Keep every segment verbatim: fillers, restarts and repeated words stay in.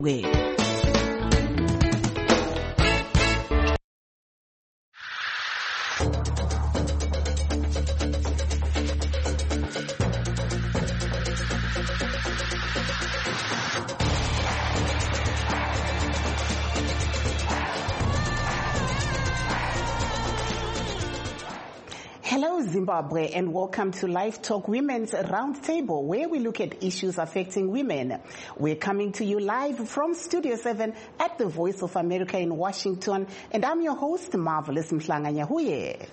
way. Hello Zimbabwe, and welcome to Live Talk Women's Roundtable, where we look at issues affecting women. We're coming to you live from Studio seven at the Voice of America in Washington, and I'm your host, Marvelous Mhlanga Nyahuye.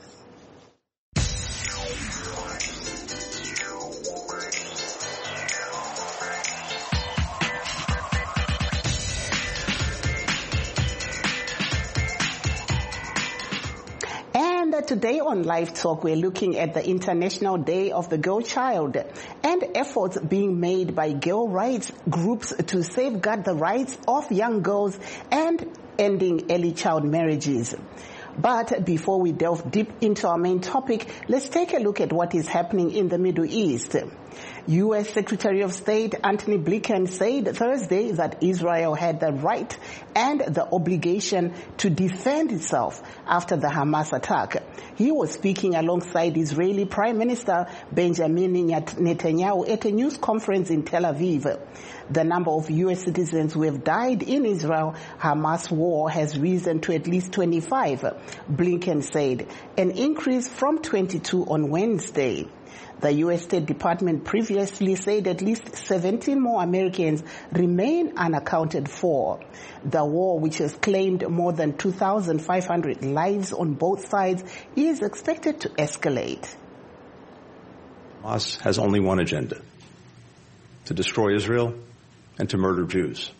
Today on Live Talk, we're looking at the International Day of the Girl Child and efforts being made by girl rights groups to safeguard the rights of young girls and ending early child marriages. But before we delve deep into our main topic, let's take a look at what is happening in the Middle East. U S Secretary of State Antony Blinken said Thursday that Israel had the right and the obligation to defend itself after the Hamas attack. He was speaking alongside Israeli Prime Minister Benjamin Netanyahu at a news conference in Tel Aviv. The number of U S citizens who have died in Israel Hamas war has risen to at least twenty-five, Blinken said, an increase from twenty-two on Wednesday. The U S State Department previously said at least seventeen more Americans remain unaccounted for. The war, which has claimed more than two thousand five hundred lives on both sides, is expected to escalate. Hamas has only one agenda: to destroy Israel and to murder Jews.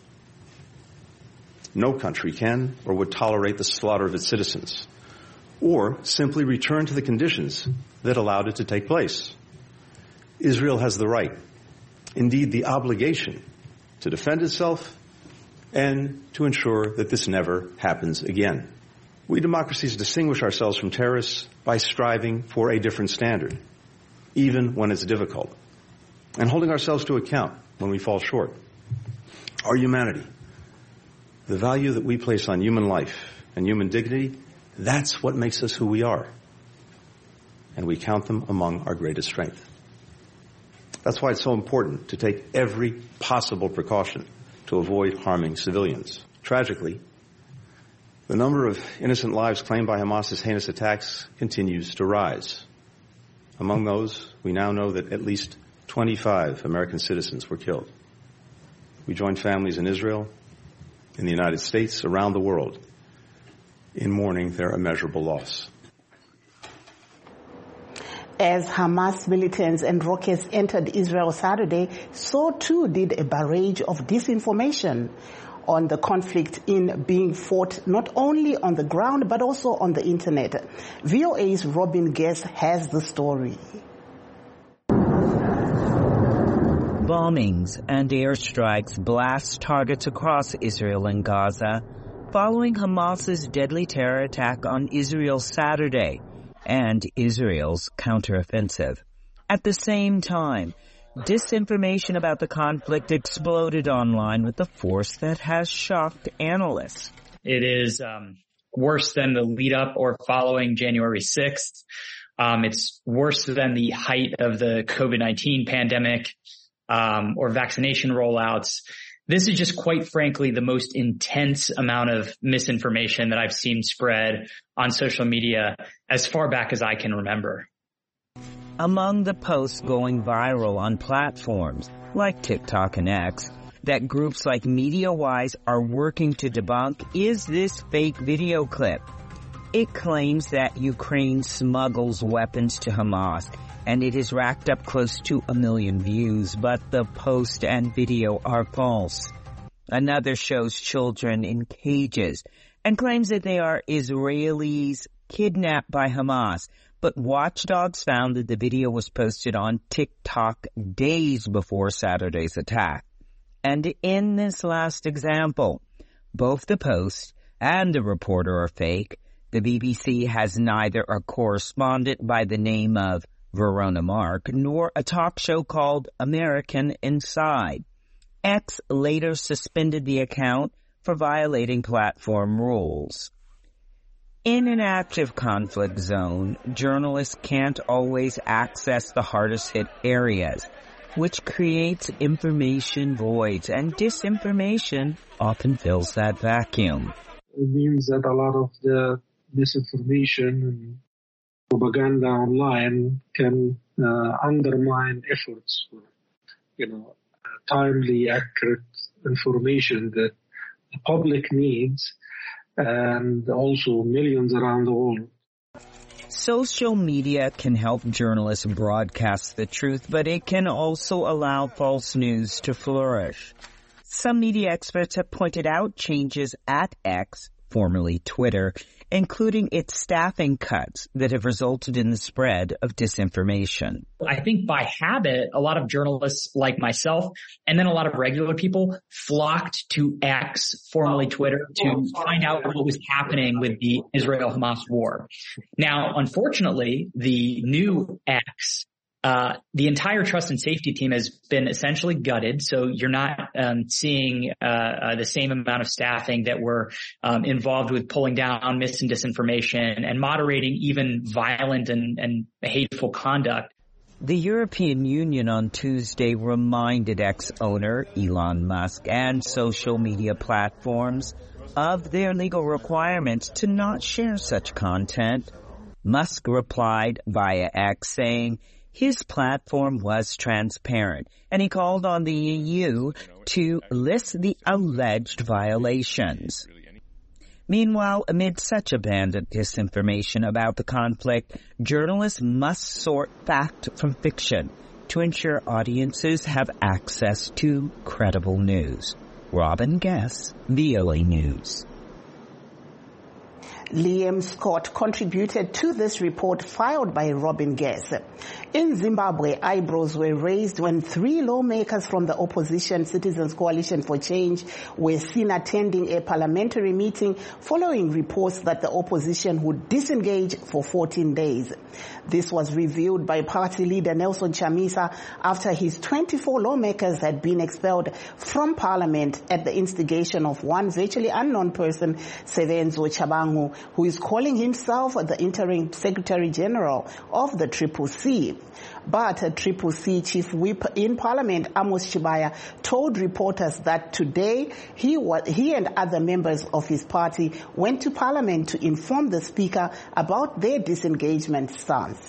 No country can or would tolerate the slaughter of its citizens, or simply return to the conditions that allowed it to take place. Israel has the right, indeed the obligation, to defend itself and to ensure that this never happens again. We democracies distinguish ourselves from terrorists by striving for a different standard, even when it's difficult, and holding ourselves to account when we fall short. Our humanity, the value that we place on human life and human dignity, that's what makes us who we are. And we count them among our greatest strength. That's why it's so important to take every possible precaution to avoid harming civilians. Tragically, the number of innocent lives claimed by Hamas's heinous attacks continues to rise. Among those, we now know that at least twenty-five American citizens were killed. We join families in Israel, in the United States, around the world, in mourning their immeasurable loss. As Hamas militants and rockets entered Israel Saturday, so too did a barrage of disinformation on the conflict in being fought not only on the ground but also on the internet. V O A's Robin Guest has the story. Bombings and airstrikes blast targets across Israel and Gaza following Hamas's deadly terror attack on Israel Saturday and Israel's counteroffensive. At the same time, disinformation about the conflict exploded online with a force that has shocked analysts. It is um, worse than the lead up or following January sixth. Um, it's worse than the height of the COVID nineteen pandemic um, or vaccination rollouts. This is just, quite frankly, the most intense amount of misinformation that I've seen spread on social media as far back as I can remember. Among the posts going viral on platforms like TikTok and X that groups like MediaWise are working to debunk is this fake video clip. It claims that Ukraine smuggles weapons to Hamas, and it has racked up close to a million views, but the post and video are false. Another shows children in cages and claims that they are Israelis kidnapped by Hamas, but watchdogs found that the video was posted on TikTok days before Saturday's attack. And in this last example, both the post and the reporter are fake. The B B C has neither a correspondent by the name of Verona Mark nor a talk show called American Inside. X later suspended the account for violating platform rules. In an active conflict zone, journalists can't always access the hardest hit areas, which creates information voids, and disinformation often fills that vacuum. It means that a lot of the misinformation and propaganda online can uh, undermine efforts for, you know, timely, accurate information that the public needs, and also millions around the world. Social media can help journalists broadcast the truth, but it can also allow false news to flourish. Some media experts have pointed out changes at X, formerly Twitter, including its staffing cuts that have resulted in the spread of disinformation. I think by habit, a lot of journalists like myself, and then a lot of regular people, flocked to X, formerly Twitter, to find out what was happening with the Israel-Hamas war. Now, unfortunately, the new X, Uh, the entire trust and safety team has been essentially gutted, so you're not um, seeing uh, uh, the same amount of staffing that were um, involved with pulling down mis and disinformation and moderating even violent and, and hateful conduct. The European Union on Tuesday reminded X owner Elon Musk and social media platforms of their legal requirements to not share such content. Musk replied via X saying his platform was transparent, and he called on the E U to list the alleged violations. Meanwhile, amid such abandoned disinformation about the conflict, journalists must sort fact from fiction to ensure audiences have access to credible news. Robin Guess, V O A News. Liam Scott contributed to this report filed by Robin Guess. In Zimbabwe, eyebrows were raised when three lawmakers from the opposition Citizens Coalition for Change were seen attending a parliamentary meeting following reports that the opposition would disengage for fourteen days. This was revealed by party leader Nelson Chamisa after his twenty-four lawmakers had been expelled from parliament at the instigation of one virtually unknown person, Sevenzo Chabangu, who is calling himself the interim Secretary General of the Triple C. But a Triple C Chief Whip in Parliament, Amos Chibaya, told reporters that today he, was, he and other members of his party went to Parliament to inform the Speaker about their disengagement stance.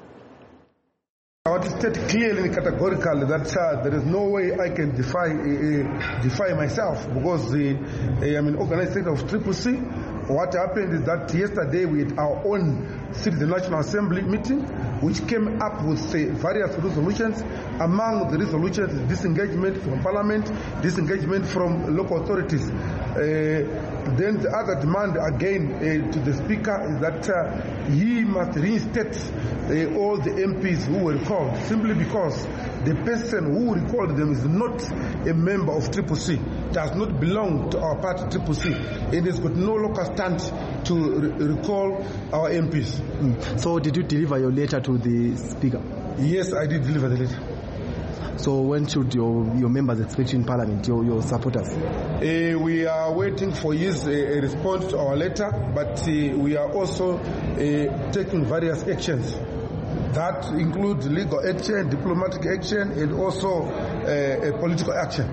I want to state clearly and categorically that uh, there is no way I can defy uh, defy myself, because uh, I'm an organized state of Triple C. What happened is that yesterday we had our own Citizen National Assembly meeting, which came up with uh, various resolutions. Among the resolutions, disengagement from Parliament, disengagement from local authorities. Uh, then the other demand again uh, to the Speaker is that uh, he must reinstate uh, all the M Ps who were recalled, simply because the person who recalled them is not a member of Triple C, does not belong to our party Triple C. It has got no local stand to re recall our M Ps. Mm. So did you deliver your letter to the Speaker? Yes, I did deliver the letter. So when should your, your members expect in Parliament, your, your supporters? Uh, we are waiting for his uh, response to our letter, but uh, we are also uh, taking various actions. That includes legal action, diplomatic action, and also uh, a political action.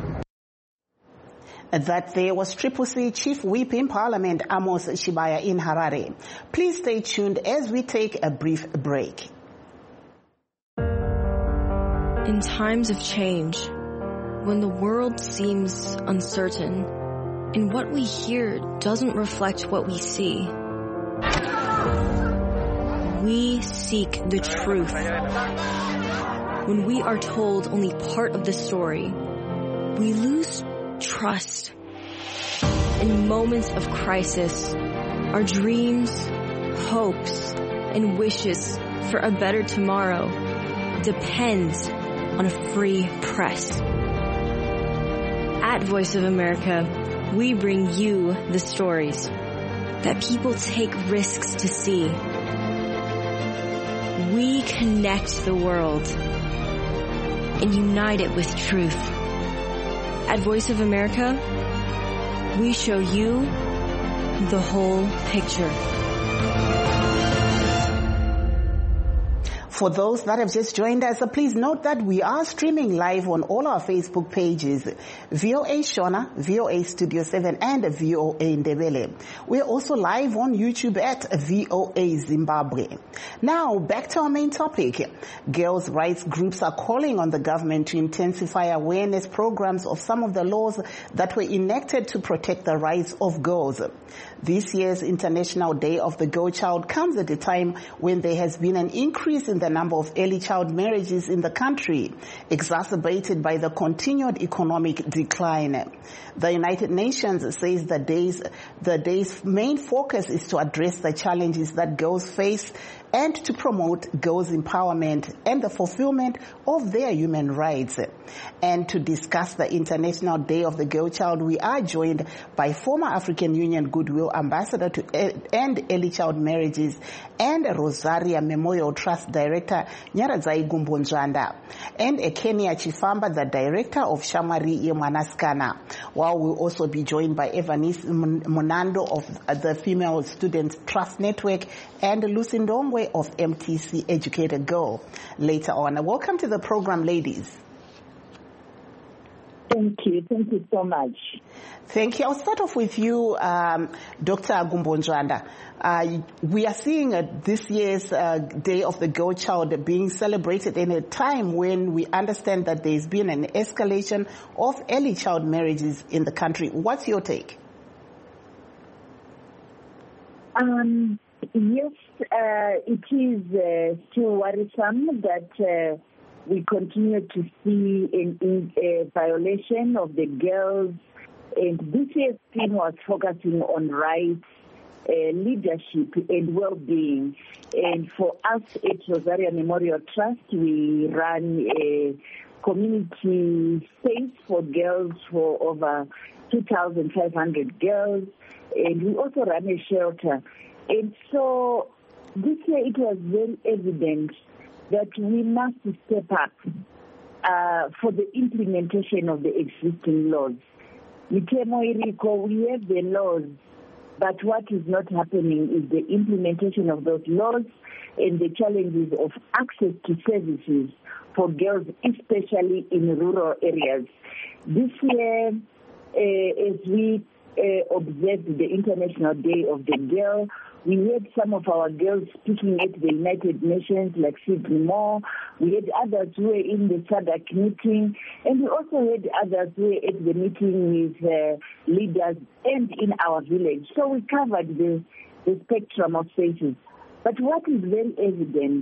That there was Triple C Chief Whip in Parliament, Amos Chibaya in Harare. Please stay tuned as we take a brief break. In times of change, when the world seems uncertain, and what we hear doesn't reflect what we see, we seek the truth. When we are told only part of the story, we lose trust. In moments of crisis, our dreams, hopes, and wishes for a better tomorrow depends on a free press. At Voice of America, we bring you the stories that people take risks to see. We connect the world and unite it with truth. At Voice of America, we show you the whole picture. For those that have just joined us, please note that we are streaming live on all our Facebook pages, V O A Shona, V O A Studio seven, and V O A Ndebele. We're also live on YouTube at V O A Zimbabwe. Now, back to our main topic. Girls' rights groups are calling on the government to intensify awareness programs of some of the laws that were enacted to protect the rights of girls. This year's International Day of the Girl Child comes at a time when there has been an increase in the number of early child marriages in the country, exacerbated by the continued economic decline. The United Nations says the day's, the day's main focus is to address the challenges that girls face and to promote girls' empowerment and the fulfillment of their human rights. And to discuss the International Day of the Girl Child, we are joined by former African Union Goodwill Ambassador to End Early Child Marriages and Rosaria Memorial Trust Director Nyaradzai Gumbonzwanda, and Ekenia Chifamba, the Director of Shamwari Yemwanasikana, while we'll also be joined by Evanice Munando of the Female Students Trust Network and Lucy Ndongwe of M T C Educated Girl later on. Welcome to the program, ladies. Thank you. Thank you so much. Thank you. I'll start off with you, um, Doctor Gumbonzwanda. Uh, we are seeing uh, this year's uh, Day of the Girl Child being celebrated in a time when we understand that there's been an escalation of early child marriages in the country. What's your take? Um, yes, uh, it is uh, still worrisome that uh, we continue to see an, a violation of the girls. And this year's theme was focusing on rights, uh, leadership, and well-being. And for us at Rosaria Memorial Trust, we run a community space for girls for over two thousand five hundred girls. And we also run a shelter. And so this year it was very evident that we must step up uh, for the implementation of the existing laws. Mitemo Iriko, we have the laws, but what is not happening is the implementation of those laws and the challenges of access to services for girls, especially in rural areas. This year, uh, as we uh, observed the International Day of the Girl, we had some of our girls speaking at the United Nations, like Sydney Moore. We had others who were in the S A D C meeting, and we also had others who were at the meeting with uh, leaders and in our village. So we covered the, the spectrum of faces. But what is very evident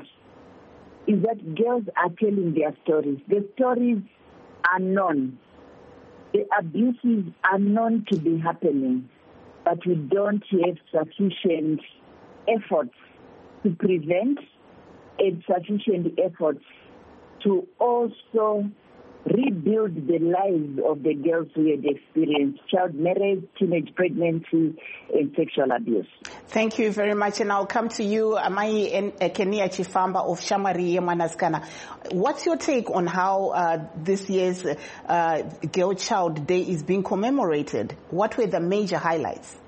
is that girls are telling their stories. The stories are known. The abuses are known to be happening, but we don't have sufficient efforts to prevent and sufficient efforts to also rebuild the lives of the girls who had experienced child marriage, teenage pregnancy, and sexual abuse. Thank you very much. And I'll come to you, Amai Ekenia Chifamba of Shamwari Yemwanasikana. What's your take on how uh, this year's uh, Girl Child Day is being commemorated? What were the major highlights?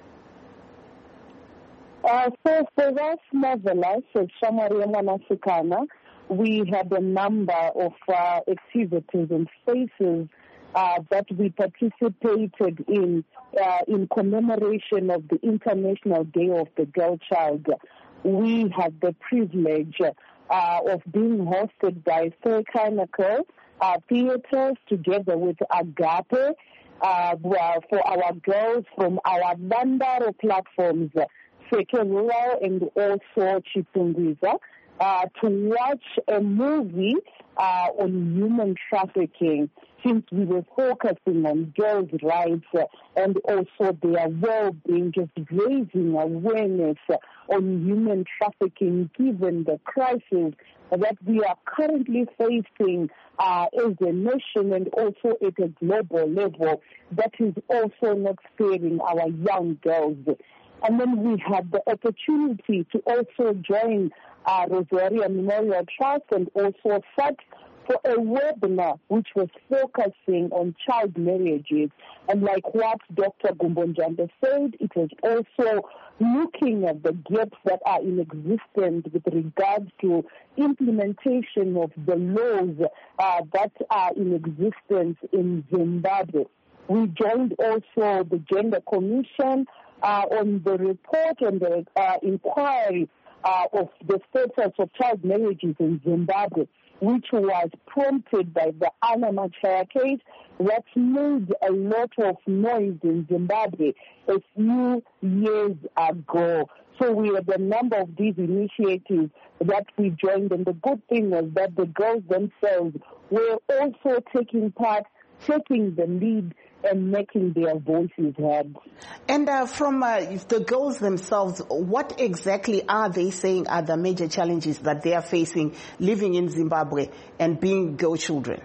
Uh, so for us, marvelous, at Shamwari Yemwanasikana, we had a number of uh, activities and spaces uh, that we participated in uh, in commemoration of the International Day of the Girl Child. We had the privilege uh, of being hosted by Fair Chronicle uh, Theatres together with Agape uh, for our girls from our number of platforms, Seke Rural and also Chipungwiza. Uh, to watch a movie uh, on human trafficking, since we were focusing on girls' rights uh, and also their well-being, just raising awareness uh, on human trafficking, given the crisis that we are currently facing uh, as a nation and also at a global level, that is also not sparing our young girls. And then we had the opportunity to also join uh, Rosaria Memorial Trust and also S A D for a webinar which was focusing on child marriages. And like what Doctor Gumbonjanda said, it was also looking at the gaps that are in existence with regards to implementation of the laws uh, that are in existence in Zimbabwe. We joined also the Gender Commission uh, on the report on the uh, inquiry uh, of the status of child marriages in Zimbabwe, which was prompted by the Anna Machaya case that made a lot of noise in Zimbabwe a few years ago. So we had a number of these initiatives that we joined, and the good thing was that the girls themselves were also taking part, taking the lead, and making their voices heard. And uh, from uh, the girls themselves, what exactly are they saying are the major challenges that they are facing living in Zimbabwe and being girl children?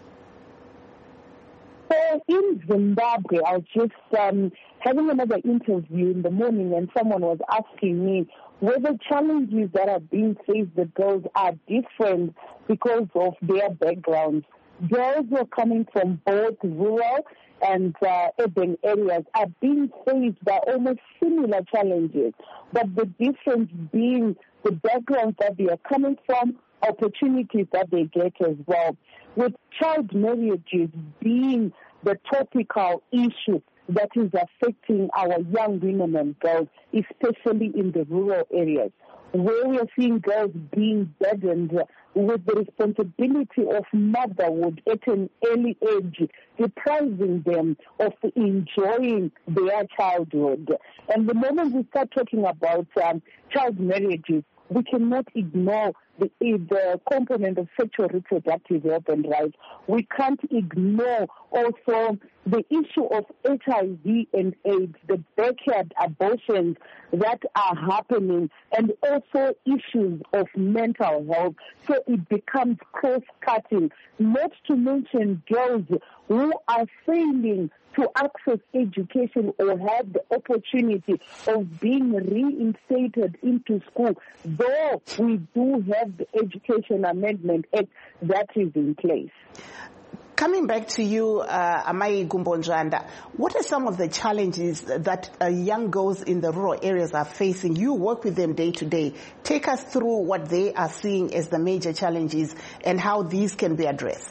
So in Zimbabwe, I was just um, having another interview in the morning, and someone was asking me whether challenges that are being faced the girls are different because of their backgrounds. Girls who are coming from both rural and uh, urban areas are being faced by almost similar challenges, but the difference being the backgrounds that they are coming from, opportunities that they get as well. With child marriages being the topical issue that is affecting our young women and girls, especially in the rural areas, where we are seeing girls being burdened with the responsibility of motherhood at an early age, depriving them of enjoying their childhood. And the moment we start talking about um, child marriages, we cannot ignore the, the component of sexual reproductive health and rights. We can't ignore also the issue of H I V and AIDS, the backyard abortions that are happening, and also issues of mental health. So it becomes cross-cutting, not to mention girls who are failing to access education or have the opportunity of being reinstated into school, though we do have the Education Amendment Act that is in place. Coming back to you, uh, Amai Gumbonjanda, what are some of the challenges that uh, young girls in the rural areas are facing? You work with them day to day. Take us through what they are seeing as the major challenges and how these can be addressed.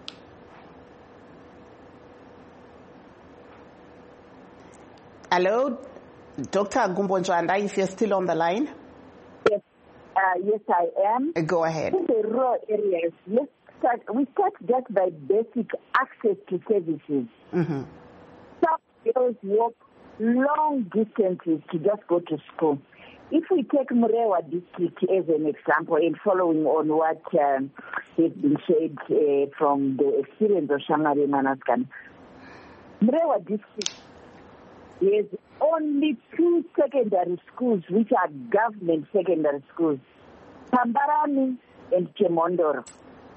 Hello, Doctor Gumbonjanda, if you're still on the line. Yes, uh, yes, I am. Go ahead. In the rural areas, let's start, we start just by basic access to services. Mm-hmm. Some girls walk long distances to just go to school. If we take Murewa district as an example, and following on what um, has been said uh, from the experience of Shamari Manaskan, Murewa district there's only two secondary schools which are government secondary schools, Tambarani and Chemondoro.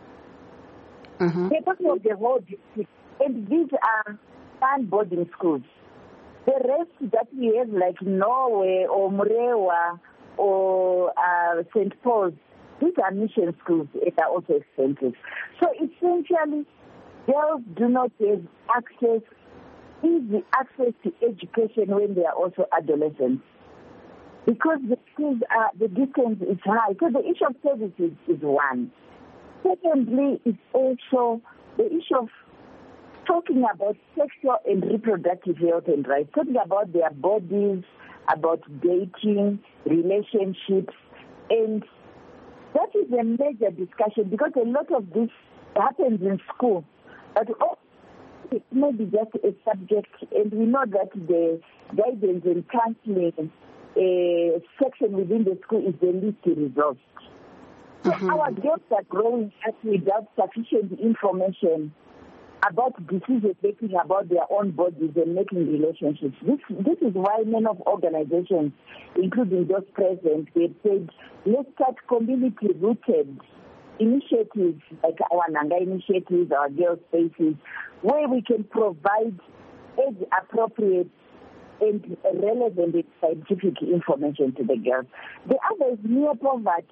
Mm-hmm. They're talking of the whole district, and these are non-boarding schools. The rest that we have, like Norway or Murewa or uh, Saint Paul's, these are mission schools. They are also expensive. So essentially, girls do not have access easy access to education when they are also adolescents, because the schools are, the distance is high. So the issue of services is one. Secondly, it's also the issue of talking about sexual and reproductive health and rights, talking about their bodies, about dating, relationships, and that is a major discussion because a lot of this happens in school. But also, it may be just a subject, and we know that the guidance and counseling uh, section within the school is the least resourced. So mm-hmm. our girls are growing up without sufficient information about decision making about their own bodies and making relationships. This this is why many of organizations, including those present, they said, let's start community-rooted initiatives like our Nanga initiatives, our girl spaces, where we can provide age-appropriate and relevant scientific information to the girls. The other is near poverty.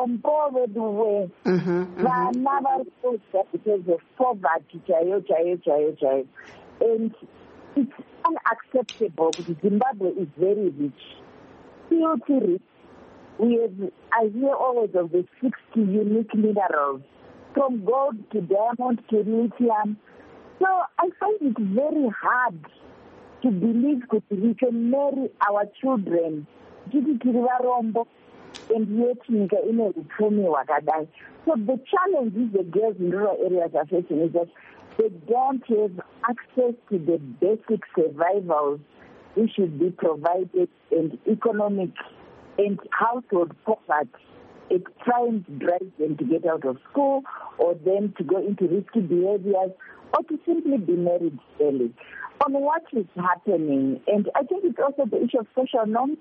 Because of poverty, chayo, chayo, chayo, chayo. And it's unacceptable because Zimbabwe is very rich. Filthy rich. We have, I hear always of the sixty unique minerals, from gold to diamond to lithium. So I find it very hard to believe that we can marry our children, and yet in a So the challenge is the girls in rural areas are facing is that they don't have access to the basic survivals which should be provided, and economic and household poverty. It tries to drive them to get out of school or them to go into risky behaviors or to simply be married early. On what is happening, and I think it's also the issue of social norms.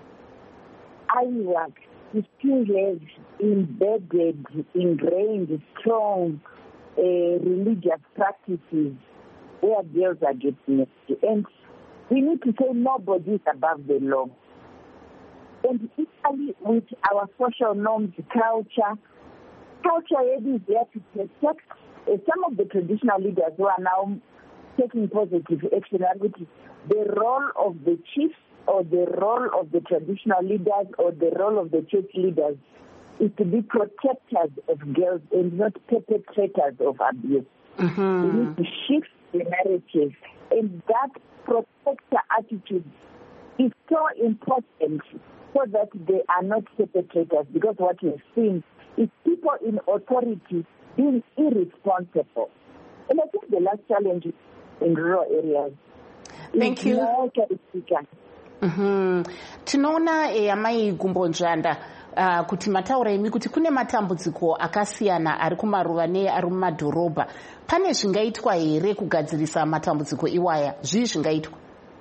I work to still have embedded, ingrained, strong uh, religious practices where girls are getting married. And we need to say nobody is above the law. And equally with our social norms, culture, culture is there to protect uh, some of the traditional leaders who are now taking positive action, which is the role of the chiefs or the role of the traditional leaders or the role of the church leaders is to be protectors of girls and not perpetrators of abuse. Mm-hmm. We need to shift the narrative, and that protector attitude is so important so that they are not perpetrators, because what we've seen is people in authority being irresponsible. And I think the last challenge in rural areas. Thank you. Mm-hmm. Tinoona Amai Gumbonjanda uh, kuti mataura imi kuti kune matambudziko akasiyana ari kumaruva neari mumadhorobha. Pane zvingaitwa here kugadzirisa matambudziko iwaya? Zvii zvingaitwa?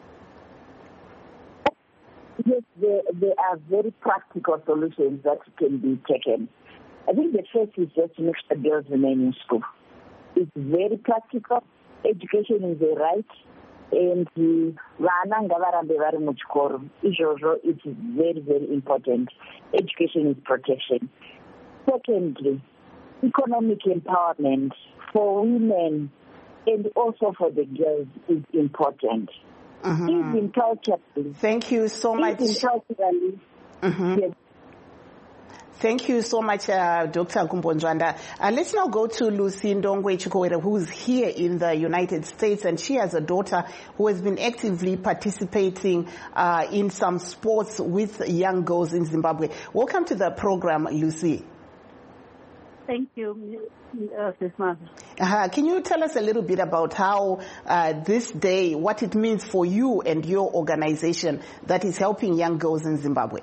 Yes, there, there are very practical solutions that can be taken. I think the first is just to make sure girls remain in school. It's very practical. Education is a right, and vana ngavarambe vari muchikoro. Izvozvo, it is very, very important. Education is protection. Secondly, economic empowerment for women and also for the girls is important. Mm-hmm. Even culturally. Thank you so much. Even culturally. Mm-hmm. Yes. Thank you so much, uh, Doctor Gumbonjanda. Uh, let's now go to Lucy Ndongwe Chikowere, who's here in the United States, and she has a daughter who has been actively participating uh, in some sports with young girls in Zimbabwe. Welcome to the program, Lucy. Thank you, uh, Sis Martha. Uh, can you tell us a little bit about how uh, this day, what it means for you and your organization that is helping young girls in Zimbabwe?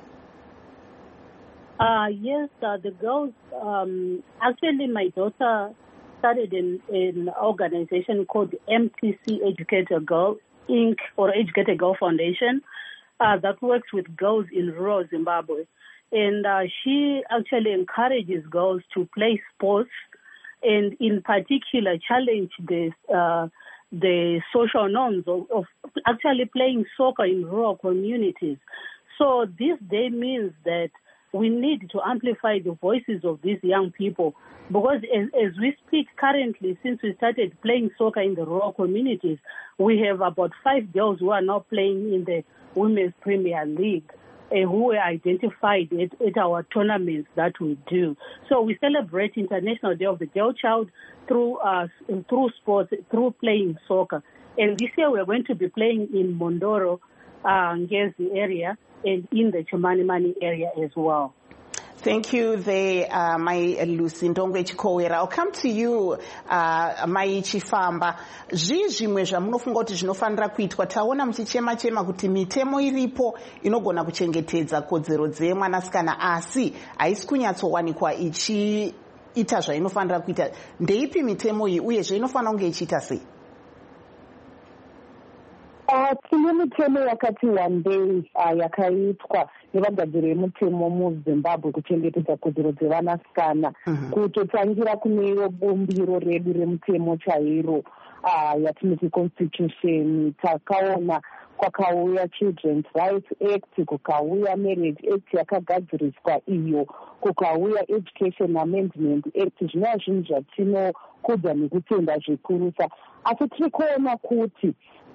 Uh, yes, uh, the girls, um, actually my daughter started in an organization called M T C Educator Girl Incorporated, or Educator Girl Foundation, uh, that works with girls in rural Zimbabwe. And uh, she actually encourages girls to play sports and in particular challenge the, uh, the social norms of, of actually playing soccer in rural communities. So this day means that we need to amplify the voices of these young people, because as, as we speak currently, since we started playing soccer in the rural communities, we have about five girls who are now playing in the Women's Premier League, uh, who were identified at, at our tournaments that we do. So we celebrate International Day of the Girl Child through uh, through sports, through playing soccer. And this year we're going to be playing in Mondoro, uh, Ngezi area, and in the Chimanimani area as well. Thank you, the, uh, my Lucy Ndongwe Chikowere. I'll come to you, uh, my Chifamba. Zvii zvimwe zvamunofunga kuti zvinofanira kuitwa? Taona muchichema chema kuti mitemo iripo inogona kuchengetedza kodzero dzemwanasikana, asi haisi kunyatsowanikwa ichiita zvainofanira kuita. Ndeipi mitemo iyi uyezve inofanira kunge ichiita sei? Tine mitemo yakati wandei yakaitwa nevagadziri vemutemo muZimbabwe kuchengetedza kodzero dzevanasikana, kutotangira kune bumbiro redu remutemo chairo yatinoti constitution. Takaona kwakauya Children's Rights Act, kukauya Marriage Act yakagadziriswa iyo, kukauya Education Amendment Act. Zvina zvinhu zvatinokudza nekutenda zvikurusa, asi tiri kuona kuti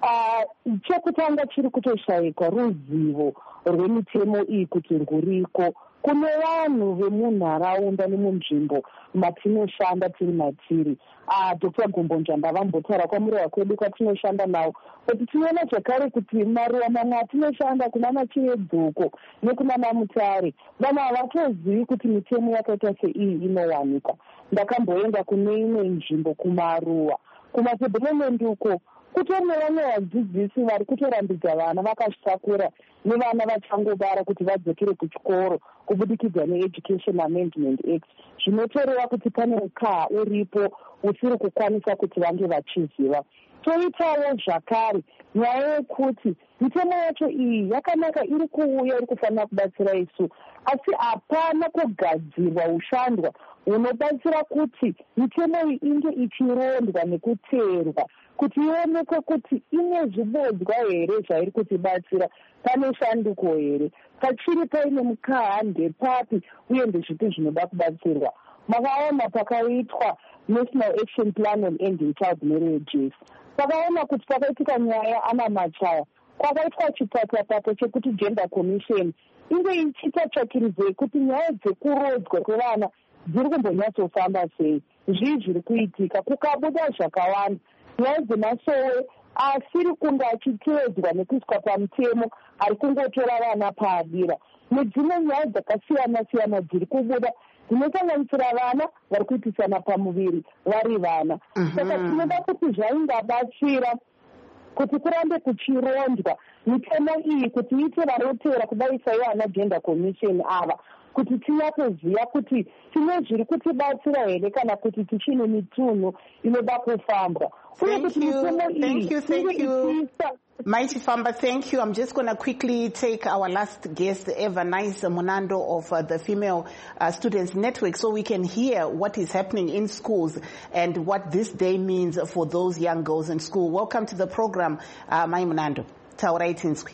uh, chekutanga chiri kutoshayikwa ruzivo rwemitemo iyi kuti rwuriko kune vanhu vemunharaunda nemunzvimbo matinoshanda tiri matiri. Uh, Doctor Gumbonja ndavambotaura kwamureva kwedu kwatinoshanda nawo kuti tinoona zvakare kuti maruva mamwe atinoshanda kuna Machiedzuko nekuna Namutare vanhu havatozivi kuti mitemo yakaita seiyi inowanikwa. Ndakamboenda kune imwe nzvimbo kumaruwa kumadevelopment uko kutori nevamwe vadzidzisi vari kutorambidza vana vakazvitakura nevana vachangobara kuti vadzokere kuchikoro kubudikidza neEducation Amendment Act. Zvinotoreva kuti pane mukaha uripo usiri kukwanisa kuti vange vachiziva. Toitawo zvakare nyaya yekuti mitemo yacho iyi yakanaka, iri kuuya iri kufanira kubatsira isu, asi hapana kugadzirwa ushandwa unobatsira kuti mitemo iyi inge ichirondwa nekuteerwa kuti ionekwe kuti ine zvibodzwa here zvairi kutibatsira, pane shanduko here, pachiri paine mukaha ndepapi uye ndezvipi zvinoda kubatsirwa. Makaona pakaitwa National Action Plan on Ending Child Marriages, pakaona kuti pakaitika nyaya ana machaya, kwakaitwa chipatapata chekuti Gender Commission inge ichitatsvakirizei kuti nyaya dzekurodzwa kwevana dziri kumbonyatsofamba sei, zvii zviri kuitika. Kukabuda zvakawanda nyaya dzemasowe asiri kunge achiteedzwa nekuiswa pamutemo, ari kungotora vana paadira, nedzimwe nyaya dzakasiyana siyana dziri kubuda dzinosanganisira vana vari kuitisana pamuviri vari vana. Saka tinoda kuti zvaingabatsira kuti kurambe kuchirondwa mitemo iyi, kuti iite varotera kudaisa ivana Gender Commission ava, kuti tinyatsoziva kuti tine zviri kutibatsira here kana kuti tichine mitunhu inoda kufambwa. Thank you, thank you, thank you. Mighty Famba, thank you. I'm just going to quickly take our last guest, Evernice Munando of uh, the Female uh, Students Network, so we can hear what is happening in schools and what this day means for those young girls in school. Welcome to the program, uh, Mai Munando. Taurai Tinswi.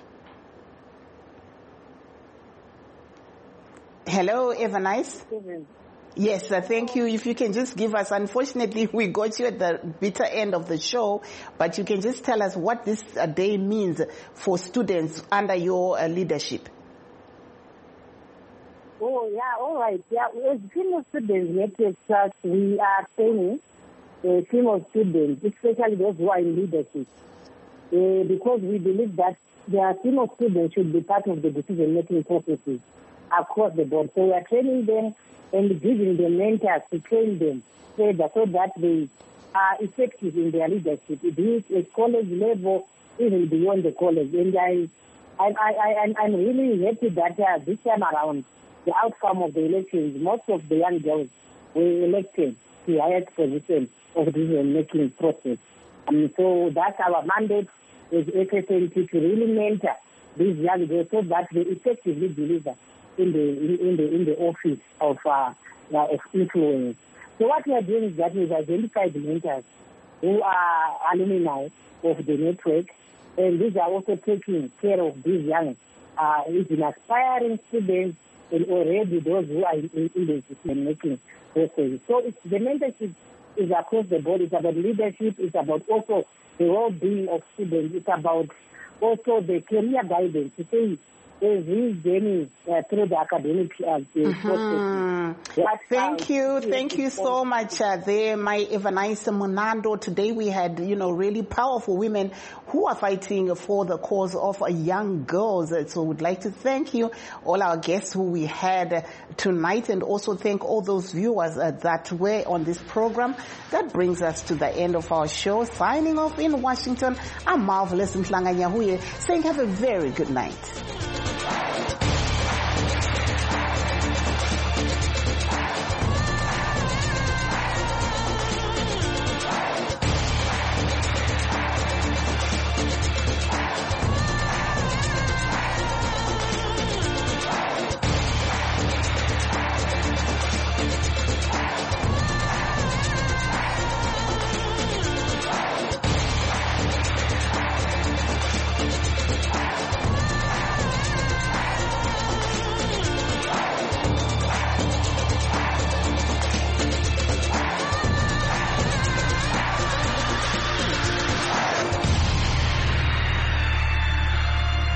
Hello, Evernice. Yes, uh, thank you. If you can just give us, unfortunately, we got you at the bitter end of the show, but you can just tell us what this uh, day means for students under your uh, leadership. Oh, yeah, all right. Yeah, as female students network trust, we are training uh, female students, especially those who are in leadership, uh, because we believe that their female students should be part of the decision-making processes across the board. So we are training them and giving them mentors to train them further so that they are effective in their leadership, be it at college level, even beyond the college. And I, I, I, I, I'm really happy that uh, this time around, the outcome of the elections, most of the young girls were elected to the highest position of the decision-making process. And so that's our mandate as F S N T, to really mentor these young girls so that they effectively deliver in the in, in the in the office of uh, uh, of influence. So what we are doing is that we've identified mentors who are alumni of the network, and these are also taking care of these young, uh, even aspiring students, and already those who are in, in the decision-making process. So it's, the mentorship is across the board. It's about leadership. It's about also the well-being of students. It's about also the career guidance. To say, is his journey uh, through the academic uh, mm-hmm. process. Thank you, thank you so much uh, there, my Evernice Munando. Today we had, you know, really powerful women who are fighting for the cause of uh, young girls. So we'd like to thank you, all our guests who we had uh, tonight, and also thank all those viewers uh, that were on this program. That brings us to the end of our show. Signing off in Washington, I'm Marvelous Ntlanga Nyahuye, saying have a very good night.